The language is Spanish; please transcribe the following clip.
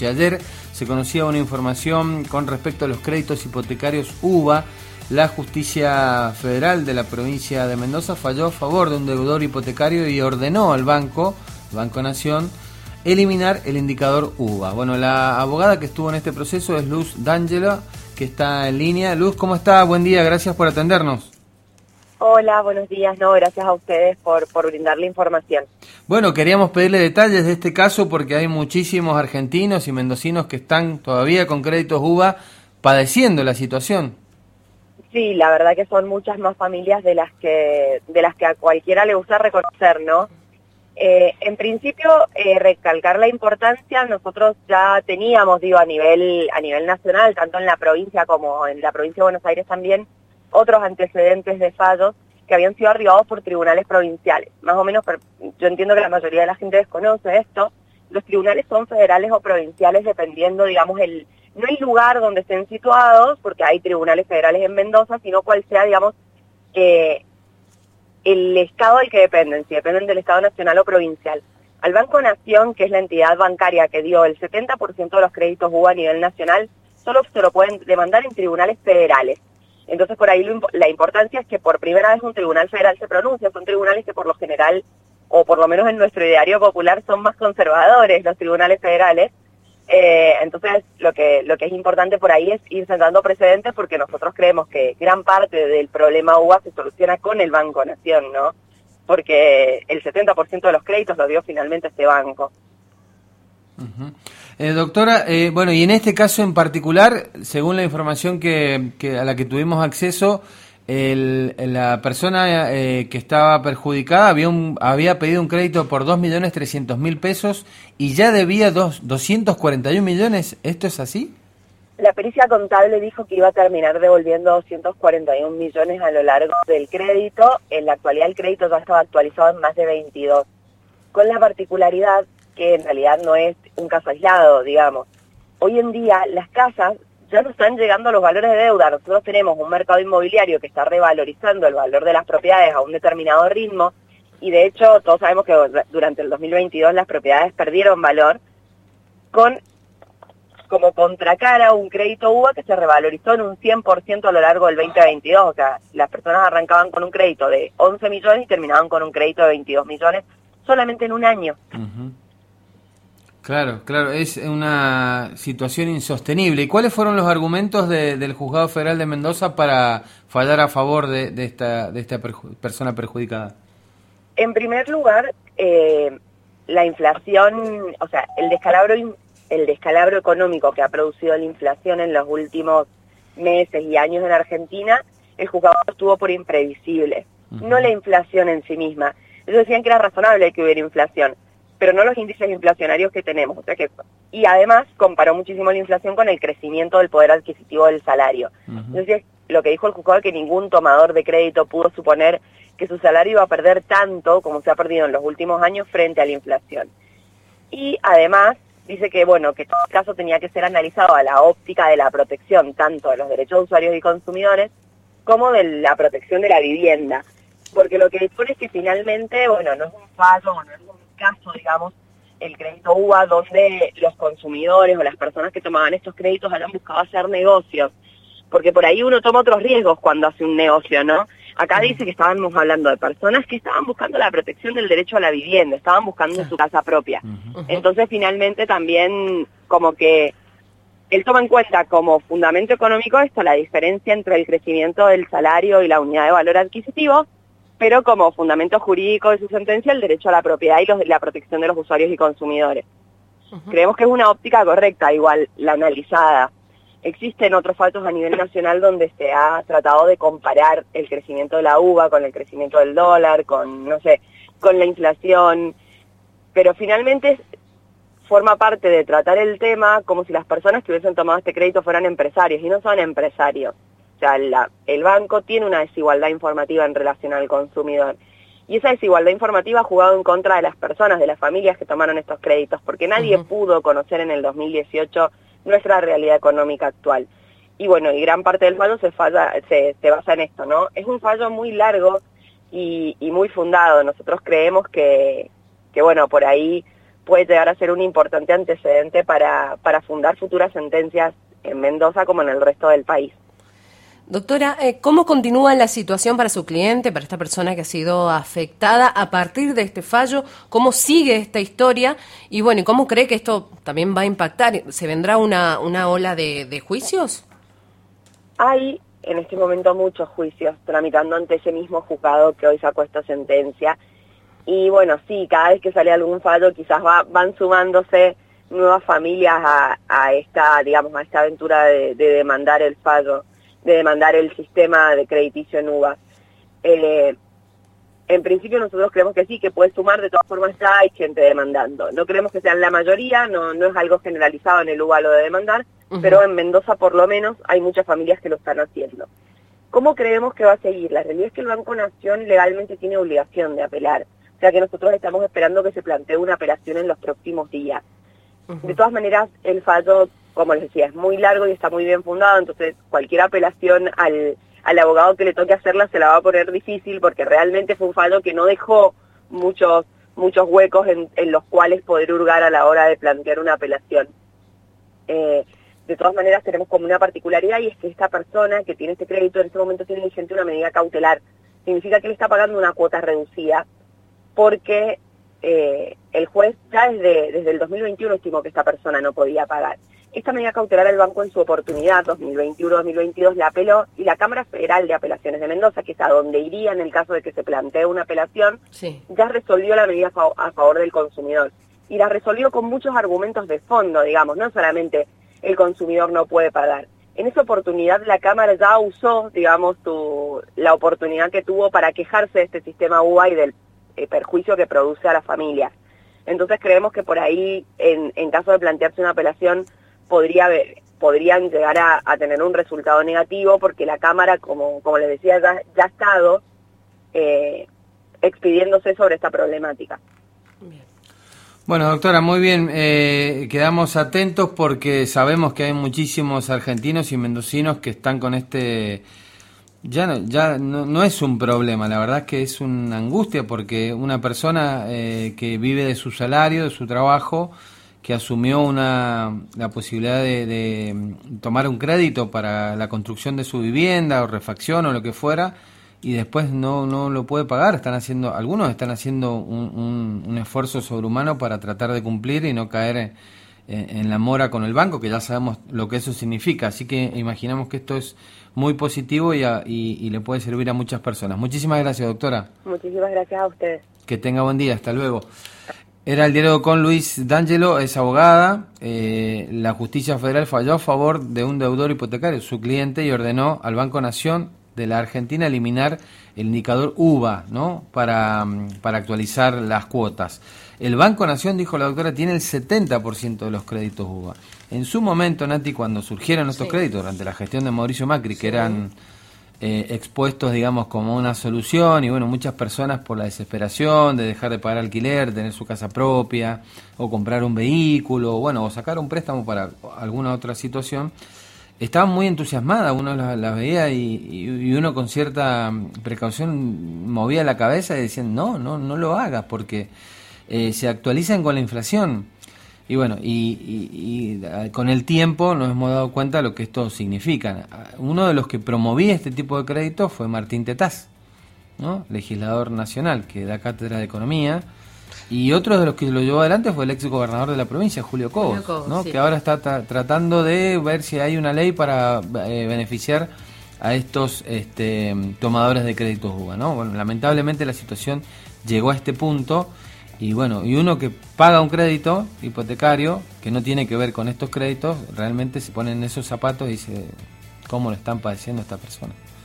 Y ayer se conocía una información con respecto a los créditos hipotecarios UBA. La Justicia Federal de la provincia de Mendoza falló a favor de un deudor hipotecario y ordenó al Banco Nación, eliminar el indicador UBA. Bueno, la abogada que estuvo en este proceso es Luz D'Angelo, que está en línea. Luz, ¿cómo está? Buen día, gracias por atendernos. Hola, buenos días. No, gracias a ustedes por brindar la información. Bueno, queríamos pedirle detalles de este caso porque hay muchísimos argentinos y mendocinos que están todavía con créditos UBA padeciendo la situación. Sí, la verdad que son muchas más familias de las que a cualquiera le gusta reconocer, ¿no? En principio, recalcar la importancia. Nosotros ya teníamos, a nivel nacional, tanto en la provincia como en la provincia de Buenos Aires también, otros antecedentes de fallos que habían sido arribados por tribunales provinciales. Más o menos, yo entiendo que la mayoría de la gente desconoce esto. Los tribunales son federales o provinciales dependiendo, no el lugar donde estén situados, porque hay tribunales federales en Mendoza, sino cuál sea, el estado del que dependen, si dependen del Estado nacional o provincial. Al Banco Nación, que es la entidad bancaria que dio el 70% de los créditos UBA a nivel nacional, solo se lo pueden demandar en tribunales federales. Entonces, por ahí la importancia es que por primera vez un tribunal federal se pronuncia. Son tribunales que por lo general, o por lo menos en nuestro ideario popular, son más conservadores los tribunales federales. Entonces, lo que es importante por ahí es ir sentando precedentes, porque nosotros creemos que gran parte del problema UBA se soluciona con el Banco Nación, ¿no? Porque el 70% de los créditos lo dio finalmente este banco. Uh-huh. Doctora, bueno, y en este caso en particular, según la información que a la que tuvimos acceso, la persona que estaba perjudicada había pedido un crédito por 2.300.000 pesos y ya debía 241 millones. ¿Esto es así? La pericia contable dijo que iba a terminar devolviendo 241 millones a lo largo del crédito. En la actualidad el crédito ya estaba actualizado en más de 22, con la particularidad que en realidad no es un caso aislado, Hoy en día las casas ya no están llegando a los valores de deuda. Nosotros tenemos un mercado inmobiliario que está revalorizando el valor de las propiedades a un determinado ritmo, y de hecho todos sabemos que durante el 2022 las propiedades perdieron valor, como contracara un crédito UBA que se revalorizó en un 100% a lo largo del 2022. O sea, las personas arrancaban con un crédito de 11 millones y terminaban con un crédito de 22 millones solamente en un año. Uh-huh. Claro, es una situación insostenible. ¿Y cuáles fueron los argumentos del Juzgado Federal de Mendoza para fallar a favor de esta persona perjudicada? En primer lugar, la inflación, o sea, el descalabro económico que ha producido la inflación en los últimos meses y años en Argentina, el juzgado estuvo por imprevisible, uh-huh, no la inflación en sí misma. Ellos decían que era razonable que hubiera inflación, pero no los índices inflacionarios que tenemos. Y además comparó muchísimo la inflación con el crecimiento del poder adquisitivo del salario. Uh-huh. Entonces, lo que dijo el juzgado es que ningún tomador de crédito pudo suponer que su salario iba a perder tanto como se ha perdido en los últimos años frente a la inflación. Y además dice que, que todo caso tenía que ser analizado a la óptica de la protección tanto de los derechos de usuarios y consumidores como de la protección de la vivienda. Porque lo que dispone es que finalmente, no es un fallo, no es un caso, el crédito UBA donde los consumidores o las personas que tomaban estos créditos hayan buscado hacer negocios, porque por ahí uno toma otros riesgos cuando hace un negocio, ¿no? Acá dice que estábamos hablando de personas que estaban buscando la protección del derecho a la vivienda, estaban buscando su casa propia. Uh-huh. Entonces finalmente también como que él toma en cuenta como fundamento económico la diferencia entre el crecimiento del salario y la unidad de valor adquisitivo, pero como fundamento jurídico de su sentencia el derecho a la propiedad y la protección de los usuarios y consumidores. Uh-huh. Creemos que es una óptica correcta, igual la analizada. Existen otros fallos a nivel nacional donde se ha tratado de comparar el crecimiento de la UBA con el crecimiento del dólar, con la inflación, pero finalmente forma parte de tratar el tema como si las personas que hubiesen tomado este crédito fueran empresarios, y no son empresarios. O sea, el banco tiene una desigualdad informativa en relación al consumidor. Y esa desigualdad informativa ha jugado en contra de las personas, de las familias que tomaron estos créditos, porque nadie uh-huh, pudo conocer en el 2018 nuestra realidad económica actual. Y y gran parte del fallo se basa en esto, ¿no? Es un fallo muy largo y muy fundado. Nosotros creemos que por ahí puede llegar a ser un importante antecedente para fundar futuras sentencias en Mendoza como en el resto del país. Doctora, ¿cómo continúa la situación para su cliente, para esta persona que ha sido afectada a partir de este fallo? ¿Cómo sigue esta historia? Y bueno, ¿cómo cree que esto también va a impactar? ¿Se vendrá una ola de juicios? Hay en este momento muchos juicios tramitando ante ese mismo juzgado que hoy sacó esta sentencia. Y bueno, sí, cada vez que sale algún fallo quizás van sumándose nuevas familias a esta, digamos, a esta aventura de demandar el fallo, de demandar el sistema de crediticio en UBA. En principio nosotros creemos que sí, que puede sumar, de todas formas ya hay gente demandando. No creemos que sean la mayoría, no es algo generalizado en el UBA lo de demandar, pero en Mendoza por lo menos hay muchas familias que lo están haciendo. ¿Cómo creemos que va a seguir? La realidad es que el Banco Nación legalmente tiene obligación de apelar, o sea que nosotros estamos esperando que se plantee una apelación en los próximos días. De todas maneras, el fallo, como les decía, es muy largo y está muy bien fundado, entonces cualquier apelación al abogado que le toque hacerla se la va a poner difícil porque realmente fue un fallo que no dejó muchos huecos en los cuales poder hurgar a la hora de plantear una apelación. De todas maneras tenemos como una particularidad y es que esta persona que tiene este crédito en este momento tiene vigente una medida cautelar. Significa que él está pagando una cuota reducida porque el juez ya desde el 2021 estimó que esta persona no podía pagar. Esta medida cautelar el banco en su oportunidad, 2021-2022, la apeló y la Cámara Federal de Apelaciones de Mendoza, que es a donde iría en el caso de que se plantee una apelación, sí, ya resolvió la medida a favor del consumidor. Y la resolvió con muchos argumentos de fondo, digamos, no solamente el consumidor no puede pagar. En esa oportunidad la Cámara ya usó, digamos, la oportunidad que tuvo para quejarse de este sistema UBA y del perjuicio que produce a las familias. Entonces creemos que por ahí, en caso de plantearse una apelación, podrían llegar a tener un resultado negativo porque la Cámara, como les decía, ya ha estado expidiéndose sobre esta problemática. Bien. Bueno, doctora, muy bien. Quedamos atentos porque sabemos que hay muchísimos argentinos y mendocinos que están con este... Ya no es un problema, la verdad es que es una angustia porque una persona que vive de su salario, de su trabajo, que asumió la posibilidad de tomar un crédito para la construcción de su vivienda o refacción o lo que fuera, y después no lo puede pagar. Algunos están haciendo un esfuerzo sobrehumano para tratar de cumplir y no caer en la mora con el banco, que ya sabemos lo que eso significa. Así que imaginamos que esto es muy positivo y le puede servir a muchas personas. Muchísimas gracias, doctora. Muchísimas gracias a ustedes. Que tenga buen día, hasta luego. Era el diálogo con Luis D'Angelo, es abogada. La Justicia Federal falló a favor de un deudor hipotecario, su cliente, y ordenó al Banco Nación de la Argentina eliminar el indicador UBA, ¿no? para actualizar las cuotas. El Banco Nación, dijo la doctora, tiene el 70% de los créditos UBA. En su momento, Nati, cuando surgieron estos créditos durante la gestión de Mauricio Macri, que eran expuestos, digamos, como una solución, y bueno, muchas personas por la desesperación de dejar de pagar alquiler, tener su casa propia, o comprar un vehículo, o sacar un préstamo para alguna otra situación, estaban muy entusiasmadas, uno las veía y uno con cierta precaución movía la cabeza y decían, no lo hagas, porque se actualizan con la inflación. Y bueno, y con el tiempo nos hemos dado cuenta de lo que esto significa. Uno de los que promovía este tipo de créditos fue Martín Tetaz, ¿no? Legislador nacional que da cátedra de economía, y otro de los que lo llevó adelante fue el ex gobernador de la provincia, Julio Cobos, ¿no? Sí. Que ahora está tratando de ver si hay una ley para beneficiar a estos tomadores de créditos UBA, ¿no? Bueno, lamentablemente la situación llegó a este punto. Y bueno, y uno que paga un crédito hipotecario que no tiene que ver con estos créditos, realmente se pone en esos zapatos y dice, ¿cómo lo están padeciendo esta persona?